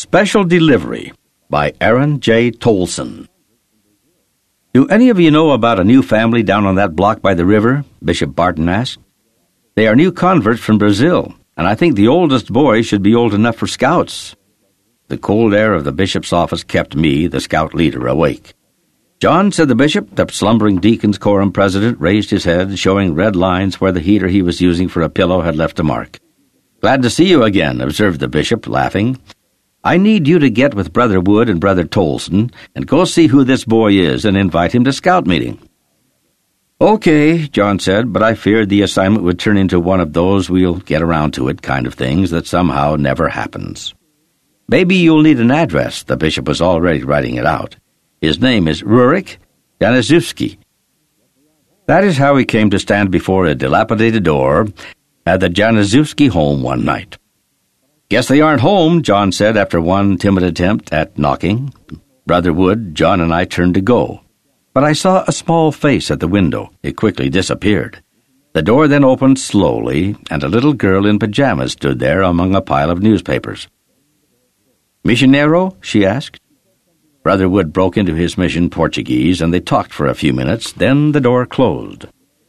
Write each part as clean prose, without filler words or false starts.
Special Delivery by Aaron J. Tolson. Do any of you know about a new family down on that block by the river? Bishop Barton asked. They are new converts from Brazil, and I think the oldest boy should be old enough for scouts. The cold air of the bishop's office kept me, the scout leader, awake. John, said the bishop. The slumbering deacon's quorum president raised his head, showing red lines where the heater he was using for a pillow had left a mark. Glad to see you again, observed the bishop, laughing. I need you to get with Brother Wood and Brother Tolson and go see who this boy is and invite him to scout meeting. Okay, John said, but I feared the assignment would turn into one of those we'll get around to it kind of things that somehow never happens. Maybe you'll need an address. The bishop was already writing it out. His name is Rurik Januszewski. That is how he came to stand before a dilapidated door at the Januszewski home one night. Guess they aren't home, John said after one timid attempt at knocking. Brother Wood, John, and I turned to go. But I saw a small face at the window. It quickly disappeared. The door then opened slowly, and a little girl in pajamas stood there among a pile of newspapers. Missionario? She asked. Brother Wood broke into his mission Portuguese, and they talked for a few minutes. Then the door closed.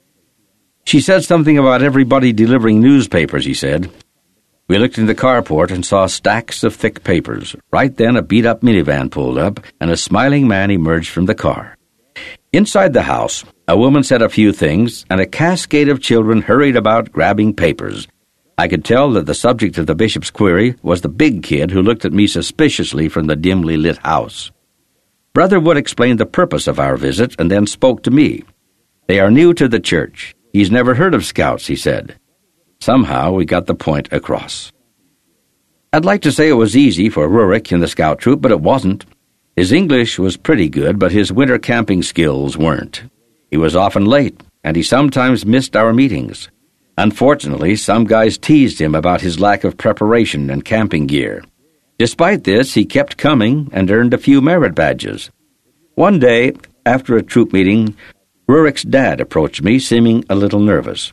She said something about everybody delivering newspapers, he said. We looked in the carport and saw stacks of thick papers. Right then a beat-up minivan pulled up, and a smiling man emerged from the car. Inside the house, a woman said a few things, and a cascade of children hurried about grabbing papers. I could tell that the subject of the bishop's query was the big kid who looked at me suspiciously from the dimly lit house. Brother Wood explained the purpose of our visit and then spoke to me. They are new to the church. He's never heard of scouts, he said. Somehow we got the point across. I'd like to say it was easy for Rurik in the scout troop, but it wasn't. His English was pretty good, but his winter camping skills weren't. He was often late, and he sometimes missed our meetings. Unfortunately, some guys teased him about his lack of preparation and camping gear. Despite this, he kept coming and earned a few merit badges. One day, after a troop meeting, Rurik's dad approached me, seeming a little nervous.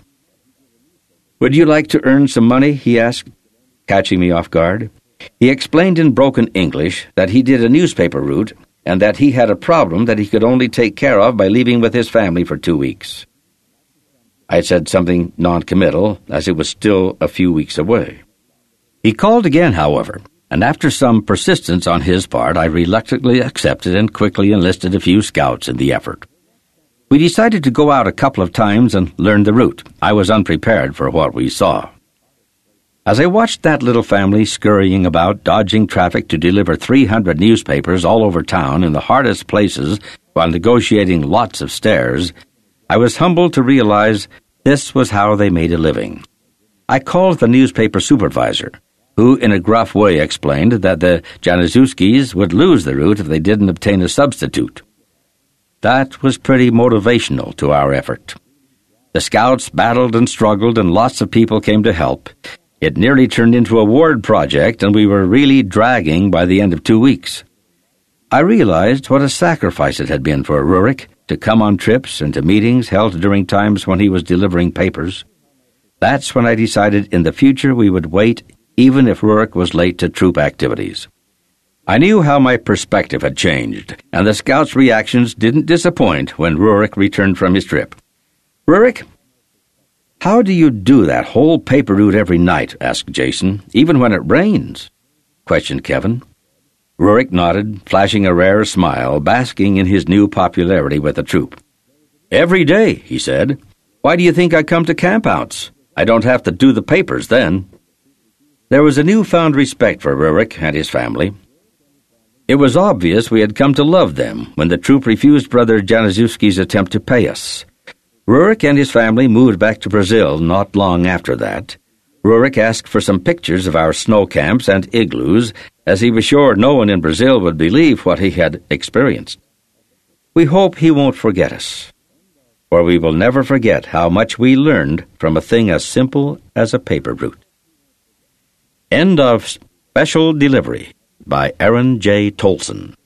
Would you like to earn some money? He asked, catching me off guard. He explained in broken English that he did a newspaper route and that he had a problem that he could only take care of by leaving with his family for 2 weeks. I said something non-committal, as it was still a few weeks away. He called again, however, and after some persistence on his part, I reluctantly accepted and quickly enlisted a few scouts in the effort. We decided to go out a couple of times and learn the route. I was unprepared for what we saw. As I watched that little family scurrying about, dodging traffic to deliver 300 newspapers all over town in the hardest places while negotiating lots of stairs, I was humbled to realize this was how they made a living. I called the newspaper supervisor, who in a gruff way explained that the Januszewskis would lose the route if they didn't obtain a substitute. That was pretty motivational to our effort. The scouts battled and struggled, and lots of people came to help. It nearly turned into a ward project, and we were really dragging by the end of 2 weeks. I realized what a sacrifice it had been for Rurik to come on trips and to meetings held during times when he was delivering papers. That's when I decided in the future we would wait even if Rurik was late to troop activities. I knew how my perspective had changed, and the scouts' reactions didn't disappoint when Rurik returned from his trip. Rurik, how do you do that whole paper route every night? Asked Jason. Even when it rains? Questioned Kevin. Rurik nodded, flashing a rare smile, basking in his new popularity with the troop. Every day, he said. Why do you think I come to campouts? I don't have to do the papers then. There was a newfound respect for Rurik and his family. It was obvious we had come to love them when the troop refused Brother Januszewski's attempt to pay us. Rurik and his family moved back to Brazil not long after that. Rurik asked for some pictures of our snow camps and igloos, as he was sure no one in Brazil would believe what he had experienced. We hope he won't forget us, for we will never forget how much we learned from a thing as simple as a paper route. End of Special Delivery by Aaron J. Tolson.